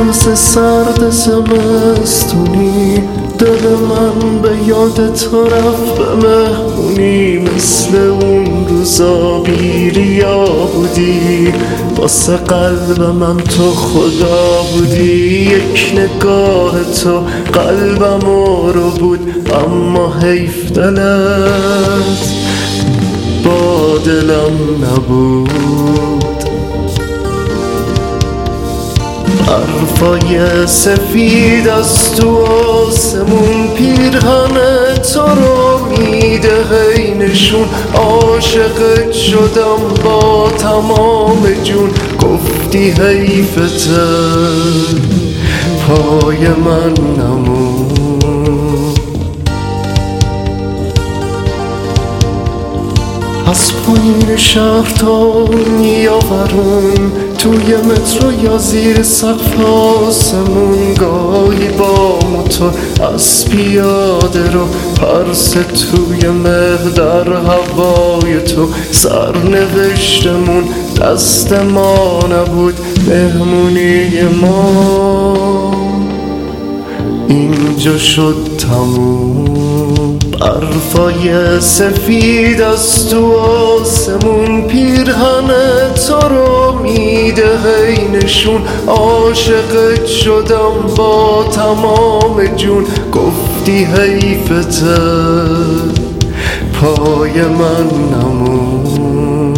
روز سرد زمستونی دل من به یاد تو رفت به مهمونی، مثل اون روزا بیریا بودی، واسه قلب من تو خدا بودی. یک نگاه تو قلبم رو بود، اما حیف دلت با دلم نبود. حرفای سفید از تو آسمون پیرهن تو رو میده هی نشون، عاشقت شدم با تمام جون، گفتی حیفته پای من نمون. از پایین شهر تا نیاورون، توی مترو یا زیر سقف آسمون، گاهی با موتور از پیاده رو، پرس توی مه در هوای تو، سرنوشتمون دست ما نبود، مهمونی ما اینجا شد تموم. برفای سفید از تو آسمون پیرهن تو رو میده هی نشون، عاشقت شدم با تمام جون، گفتی حیفته پای من نمون.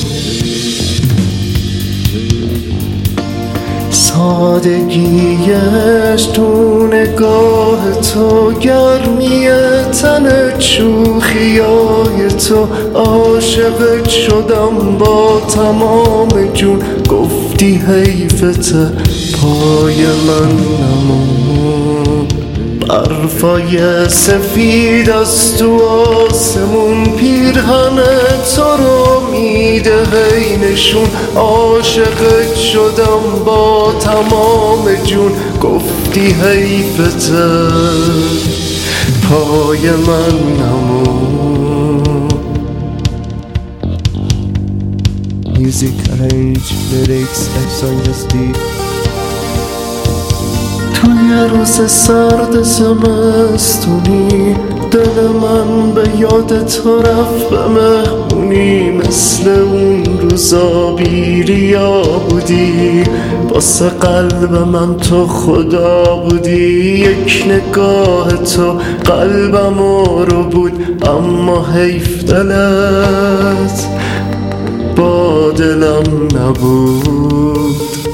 سادگیش تو نگاه تو، گرمی تن شوخیای تو، عاشقت شدم با تمام جون، گفتی حیفته پای من نمون. برفای سفید از تو آسمون پیرهن تو رو میده هی نشون، عاشقت شدم با تمام جون، گفتی حیفته پای من نمون. Music arrange lyrics FSONJustD. توی روز سرد زمستونی دل من به یاد تو رفت به مهمونی، مثل اون روزا بیریا بودی، واسه قلب من تو خدا بودی. یک نگاه تو قلبم رو بود، اما حیف دلت با دلم نبود.